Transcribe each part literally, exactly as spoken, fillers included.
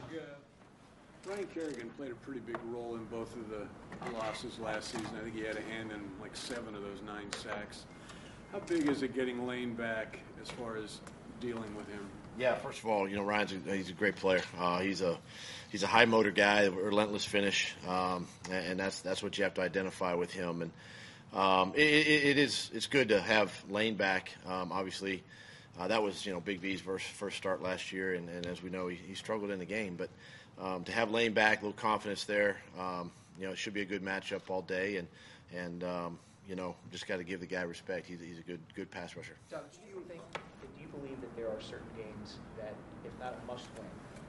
Ryan Kerrigan played a pretty big role in both of the losses last season. I think he had a hand in like seven of those nine sacks. How big is it getting Lane back as far as dealing with him? Yeah, first of all, you know, Ryan's a, he's a great player. Uh, he's a he's a high motor guy, a relentless finish, um, and, and that's that's what you have to identify with him. And um, it, it, it is it's good to have Lane back. Um, obviously, uh, that was you know Big V's first first start last year, and, and as we know, he, he struggled in the game. But um, to have Lane back, a little confidence there. Um, you know, it should be a good matchup all day, and and um, you know, just got to give the guy respect. He's he's a good good pass rusher. Doug, do you think? Do you believe that there are certain games that, if not a must-win,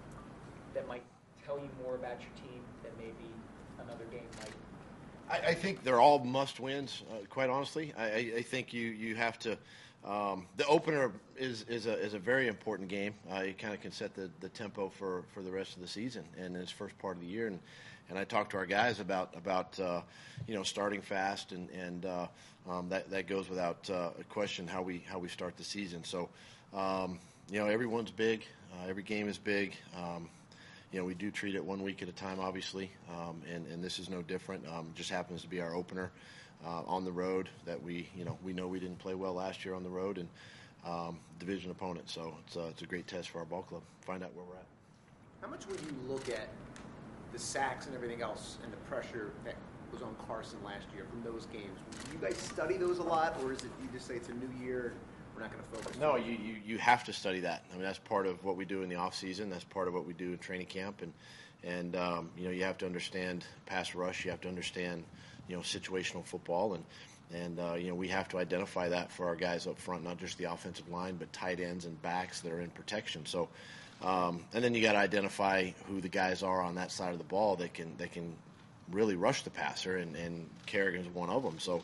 that might tell you more about your team than maybe another game might? I, I think they're all must-wins. Uh, quite honestly, I, I, I think you you have to. Um, the opener is is a is a very important game. Uh, it kind of can set the, the tempo for, for the rest of the season and its first part of the year. And, and I talked to our guys about about uh, you know starting fast and and uh, um, that that goes without uh, a question how we how we start the season. So um, you know everyone's big. Uh, every game is big. Um, you know we do treat it one week at a time, obviously, um, and and this is no different. Um, it just happens to be our opener. Uh, on the road that we, you know, we know we didn't play well last year on the road and um, division opponent. So it's, uh, it's a great test for our ball club. Find out where we're at. How much would you look at the sacks and everything else and the pressure that was on Carson last year from those games? Do you guys study those a lot, or is it you just say it's a new year, we're not going to focus? No, you, you, you have to study that. I mean, that's part of what we do in the off season. That's part of what we do in training camp. And, and um, you know, you have to understand pass rush. You have to understand you know, situational football, and and uh, you know we have to identify that for our guys up front, not just the offensive line, but tight ends and backs that are in protection. So, um, and then you got to identify who the guys are on that side of the ball that can that can really rush the passer, and, and Kerrigan's one of them. So,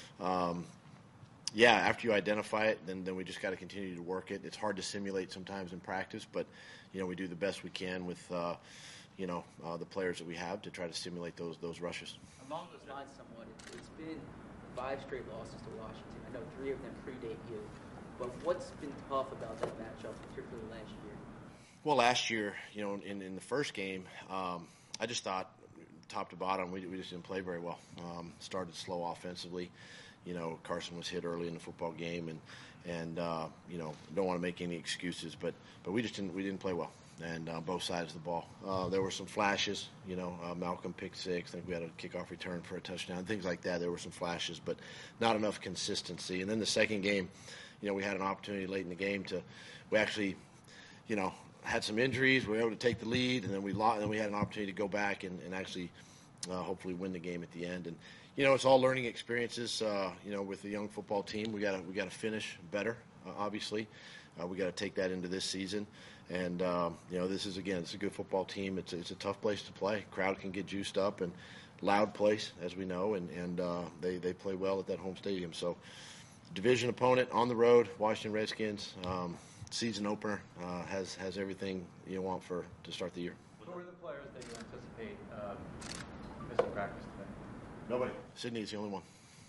um, yeah, after you identify it, then then we just got to continue to work it. It's hard to simulate sometimes in practice, but you know we do the best we can with. Uh, you know, uh, the players that we have to try to simulate those those rushes. Along those lines somewhat, it, it's been five straight losses to Washington. I know three of them predate you. But what's been tough about that matchup, particularly last year? Well, last year, you know, in, in the first game, um, I just thought top to bottom, we, we just didn't play very well. Um, started slow offensively. You know, Carson was hit early in the football game, and, and uh, you know, don't want to make any excuses, but, but we just didn't we didn't play well. And uh, both sides of the ball. Uh, there were some flashes, you know, uh, Malcolm picked six. I think we had a kickoff return for a touchdown, things like that. There were some flashes, but not enough consistency. And then the second game, you know, we had an opportunity late in the game to, we actually, you know, had some injuries. We were able to take the lead, and then we lost, and then we had an opportunity to go back and, and actually uh, hopefully win the game at the end. And, you know, it's all learning experiences, uh, you know, with the young football team. We got to we got to finish better, uh, obviously. Uh, we got to take that into this season. And, um, you know, this is, again, it's a good football team. It's a, it's a tough place to play. Crowd can get juiced up, and loud place, as we know, and, and uh, they, they play well at that home stadium. So division opponent on the road, Washington Redskins, um, season opener, uh, has has everything you want for to start the year. Who are the players that you anticipate um, missing practice today? Nobody. Sydney's the only one.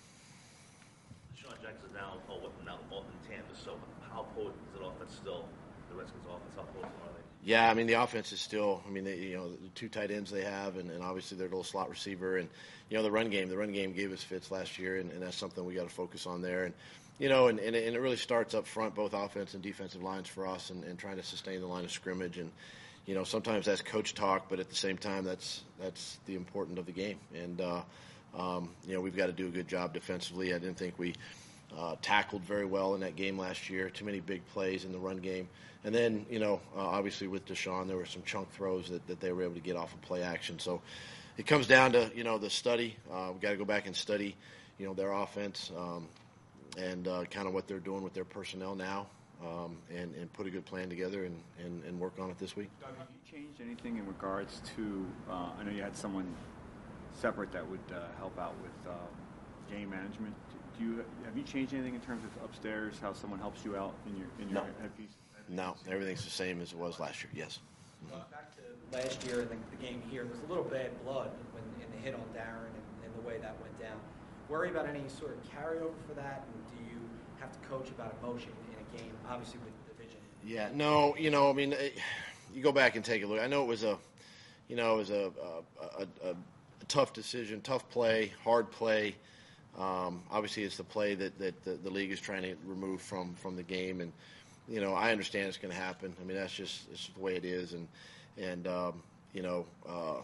Sean Jackson's now, oh, what, now in Tampa, so how potent is it offense still? The Redskins offense, how potent are they? Yeah, I mean, the offense is still, I mean, they, you know, the two tight ends they have, and, and obviously their little slot receiver, and, you know, the run game. The run game gave us fits last year, and, and that's something we got to focus on there. And, you know, and, and, it, and it really starts up front, both offense and defensive lines for us, and, and trying to sustain the line of scrimmage. And, you know, sometimes that's coach talk, but at the same time, that's that's the important of the game. And, uh, um, you know, we've got to do a good job defensively. I didn't think we uh, tackled very well in that game last year. Too many big plays in the run game. And then, you know, uh, obviously with Deshaun, there were some chunk throws that, that they were able to get off of play action. So it comes down to, you know, the study. Uh, we've got to go back and study, you know, their offense um, and uh, kind of what they're doing with their personnel now um, and, and put a good plan together and, and, and work on it this week. Doug, have you changed anything in regards to, uh, I know you had someone separate that would uh, help out with uh, game management. Do you have you changed anything in terms of upstairs, how someone helps you out in your in your no. headpiece? No, everything's the same as it was last year, yes. Mm-hmm. Uh, back to last year and the, the game here, there was a little bad blood when, in the hit on Darren and, and the way that went down. Worry about any sort of carryover for that, and do you have to coach about emotion in a game, obviously with division? Yeah, no, you know, I mean, it, you go back and take a look. I know it was a, you know, it was a a, a, a tough decision, tough play, hard play. Um, obviously, it's the play that, that the, the league is trying to remove from, from the game, and you know, I understand it's going to happen. I mean, that's just it's just the way it is, and and um, you know, uh,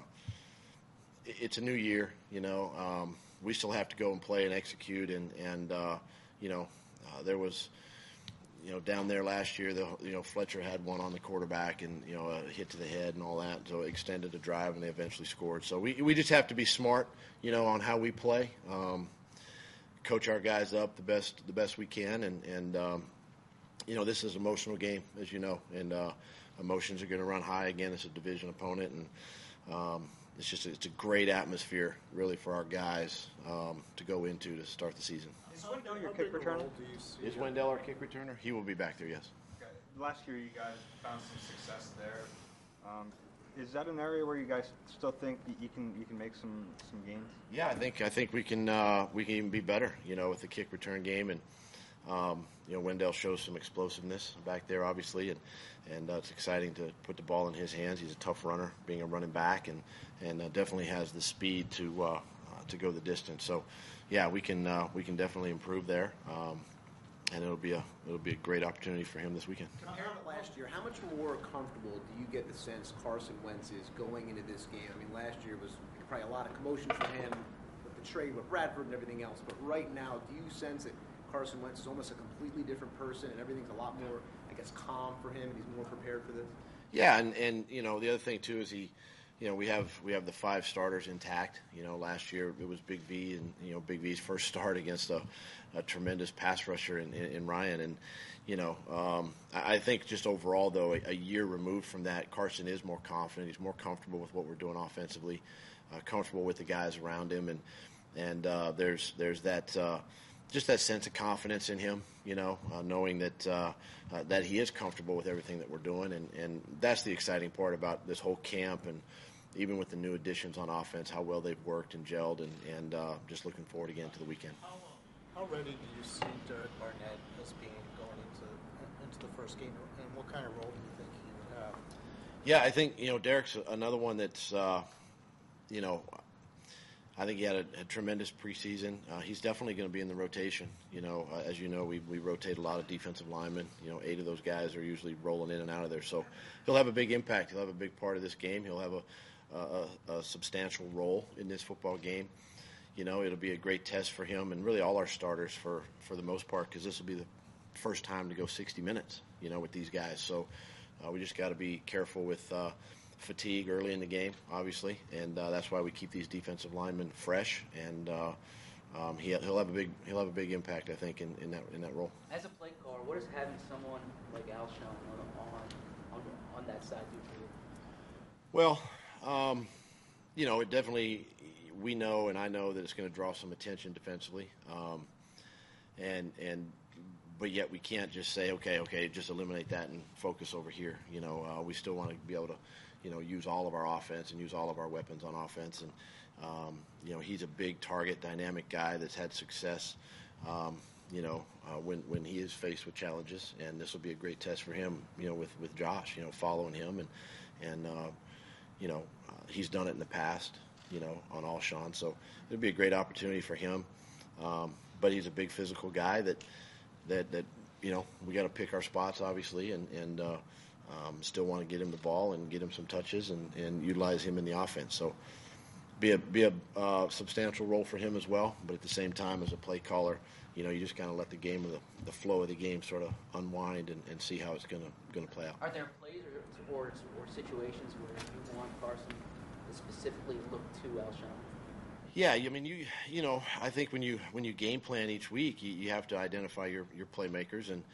it, it's a new year. You know, um, we still have to go and play and execute, and and uh, you know, uh, there was, you know, down there last year, the you know Fletcher had one on the quarterback, and you know, a hit to the head and all that, so it extended the drive, and they eventually scored. So we we just have to be smart, you know, on how we play. Um, coach our guys up the best the best we can, and and um, you know, this is an emotional game, as you know, and uh, emotions are going to run high again. It's a division opponent, and um, it's just a, it's a great atmosphere really for our guys um, to go into to start the season. Is Wendell your kick returner? Is Wendell our kick returner? He will be back there, yes. Okay. Last year, you guys found some success there. Um, is that an area where you guys still think that you can you can make some, some gains? Yeah, I think I think we can uh, we can even be better, you know, with the kick return game, and um, you know, Wendell shows some explosiveness back there, obviously, and and uh, it's exciting to put the ball in his hands. He's a tough runner, being a running back, and and uh, definitely has the speed to uh, uh, to go the distance. So, yeah, we can uh, we can definitely improve there. Um, And it'll be a it'll be a great opportunity for him this weekend. Compared to last year, how much more comfortable do you get the sense Carson Wentz is going into this game? I mean, last year was probably a lot of commotion for him with the trade with Bradford and everything else. But right now, do you sense that Carson Wentz is almost a completely different person and everything's a lot more, I guess, calm for him and he's more prepared for this? Yeah, and, and you know, the other thing too is he, you know, we have we have the five starters intact. You know, last year it was Big V, and you know, Big V's first start against a, a tremendous pass rusher in, in, in Ryan. And you know, um, I, I think just overall though, a, a year removed from that, Carson is more confident. He's more comfortable with what we're doing offensively, uh, comfortable with the guys around him, and and uh, there's there's that. Uh, Just that sense of confidence in him, you know, uh, knowing that uh, uh, that he is comfortable with everything that we're doing, and, and that's the exciting part about this whole camp, and even with the new additions on offense, how well they've worked and gelled, and, and uh, just looking forward again to the weekend. How, how ready do you see Derek Barnett as being going into into the first game, and what kind of role do you think he would have? Yeah, I think, you know, Derek's another one that's, uh, you know, I think he had a, a tremendous preseason. Uh, he's definitely going to be in the rotation. You know, uh, as you know, we, we rotate a lot of defensive linemen. You know, eight of those guys are usually rolling in and out of there. So he'll have a big impact. He'll have a big part of this game. He'll have a, a, a substantial role in this football game. You know, it'll be a great test for him and really all our starters for, for the most part, because this will be the first time to go sixty minutes, you know, with these guys. So uh, we just got to be careful with uh, – fatigue early in the game, obviously, and uh, that's why we keep these defensive linemen fresh. And uh, um, he, he'll have a big he'll have a big impact, I think, in, in that in that role. As a play caller, what does having someone like Alshon on on on that side do for you? Well, um, you know, it definitely, we know, and I know that it's going to draw some attention defensively, um, and and. But yet we can't just say, okay, okay, just eliminate that and focus over here. You know, uh, we still want to be able to, you know, use all of our offense and use all of our weapons on offense. And, um, you know, he's a big target, dynamic guy that's had success, um, you know, uh, when, when he is faced with challenges. And this will be a great test for him, you know, with, with Josh, you know, following him. And, and uh, you know, uh, he's done it in the past, you know, on Alshon. So it'll be a great opportunity for him. Um, but he's a big physical guy that, That, that you know, we got to pick our spots, obviously, and, and uh, um, still want to get him the ball and get him some touches and, and utilize him in the offense. So be a be a uh, substantial role for him as well. But at the same time, as a play caller, you know, you just kind of let the game of the, the flow of the game sort of unwind and, and see how it's gonna gonna play out. Are there plays or, or or situations where you want Carson to specifically look to Alshon? Yeah, I mean, you you know, I think when you when you game plan each week, you, you have to identify your, your playmakers, and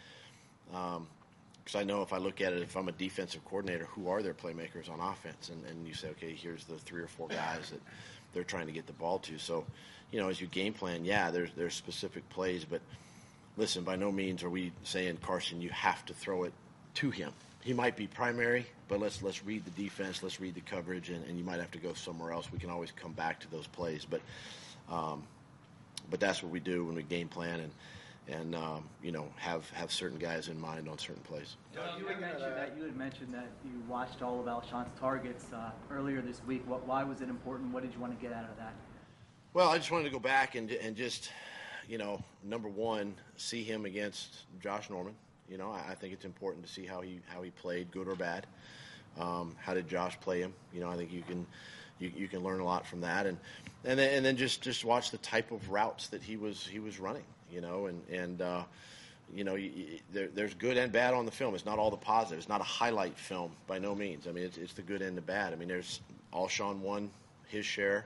because um, I know if I look at it, if I'm a defensive coordinator, who are their playmakers on offense, and, and you say, okay, here's the three or four guys that they're trying to get the ball to. So, you know, as you game plan, yeah, there's there's specific plays, but listen, by no means are we saying, Carson, you have to throw it to him. He might be primary, but let's let's read the defense, let's read the coverage, and, and you might have to go somewhere else. We can always come back to those plays, but um, but that's what we do when we game plan, and and um, you know have have certain guys in mind on certain plays. You had mentioned that you had mentioned that you watched all of Alshon's targets uh, earlier this week. What, why was it important? What did you want to get out of that? Well, I just wanted to go back and and just, you know, number one, see him against Josh Norman. You know, I, I think it's important to see how he how he played, good or bad. Um, how did Josh play him? You know, I think you can you, you can learn a lot from that, and and then and then just, just watch the type of routes that he was he was running. You know, and and uh, you know, you, you, there, there's good and bad on the film. It's not all the positive. It's not a highlight film by no means. I mean, it's, it's the good and the bad. I mean, there's Alshon won his share.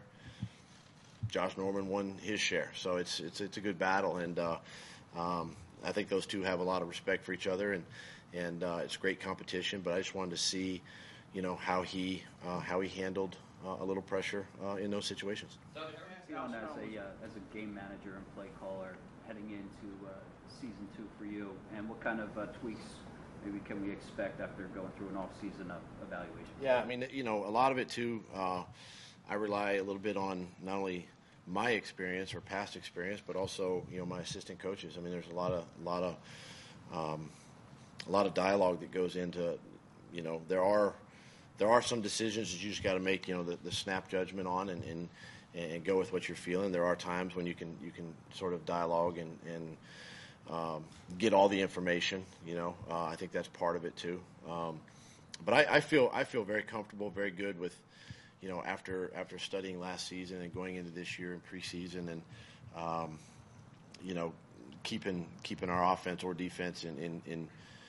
Josh Norman won his share. So it's it's it's a good battle, and uh, um, I think those two have a lot of respect for each other, and and uh, it's great competition. But I just wanted to see, you know, how he uh, how he handled uh, a little pressure uh, in those situations. Leon, as a uh, as a game manager and play caller heading into uh, season two for you, and what kind of uh, tweaks maybe can we expect after going through an off-season uh, evaluation? Yeah, I mean, you know, a lot of it too. Uh, I rely a little bit on not only my experience or past experience, but also, you know, my assistant coaches. I mean, there's a lot of a lot of um, a lot of dialogue that goes into, you know, there are there are some decisions that you just got to make, you know, the, the snap judgment on and, and and go with what you're feeling. There are times when you can you can sort of dialogue and and um, get all the information. You know, uh, I think that's part of it too. Um, but I, I feel I feel very comfortable, very good with, you know, after after studying last season and going into this year in preseason, and um, you know, keeping keeping our offense or defense in in in,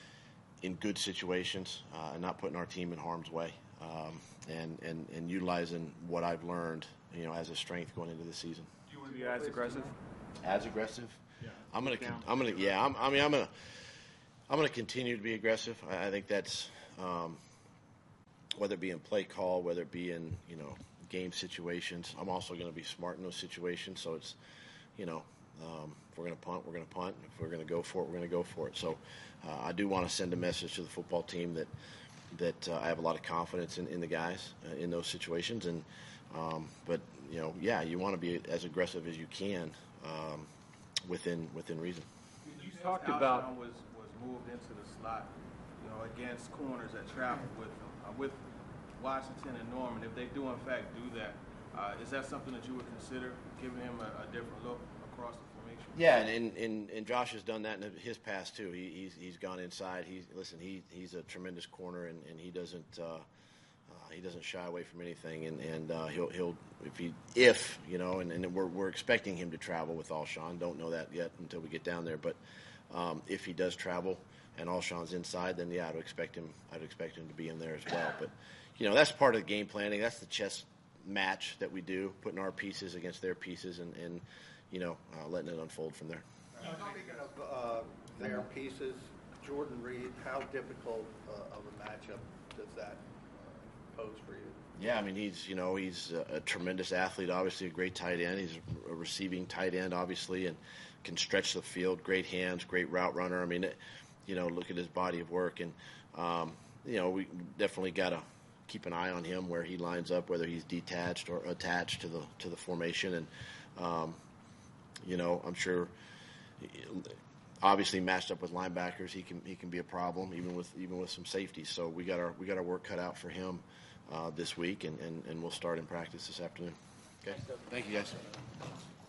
in good situations, uh, and not putting our team in harm's way, um, and and and utilizing what I've learned, you know, as a strength going into the season. Do you want to be as aggressive? As aggressive? Yeah. I'm gonna. Down. I'm gonna. Yeah. I'm, I mean, I'm gonna. I'm gonna continue to be aggressive. I, I think that's um, whether it be in play call, whether it be in, you know, game situations. I'm also going to be smart in those situations. So it's, you know, um, if we're going to punt, we're going to punt. If we're going to go for it, we're going to go for it. So uh, I do want to send a message to the football team that that uh, I have a lot of confidence in, in the guys uh, in those situations. And um, but you know, yeah, you want to be as aggressive as you can um, within within reason. You talked about was was moved into the slot, you know, against corners that travel with uh, with Washington and Norman. If they do in fact do that, uh, is that something that you would consider, giving him a, a different look across the formation? Yeah, and, and, and, and Josh has done that in his past too. He, he's he's gone inside. He's listen. He he's a tremendous corner, and, and he doesn't uh, uh, he doesn't shy away from anything. And and uh, he'll he'll if he if you know, and, and we're we're expecting him to travel with Alshon. Don't know that yet until we get down there. But um, if he does travel and Alshon's inside, then yeah, I'd expect him. I'd expect him to be in there as well. But you know, that's part of the game planning. That's the chess match that we do, putting our pieces against their pieces, and, and you know, uh, letting it unfold from there. Speaking of uh, their pieces, Jordan Reed, how difficult uh, of a matchup does that uh, pose for you? Yeah, I mean, he's, you know, he's a, a tremendous athlete, obviously a great tight end. He's a receiving tight end, obviously, and can stretch the field, great hands, great route runner. I mean, it, you know, look at his body of work. And, um, you know, we definitely got to keep an eye on him where he lines up, whether he's detached or attached to the to the formation. And, um, you know, I'm sure, obviously matched up with linebackers, he can he can be a problem, even with even with some safeties. So we got our we got our work cut out for him uh, this week, and, and, and we'll start in practice this afternoon. Okay, thank you guys.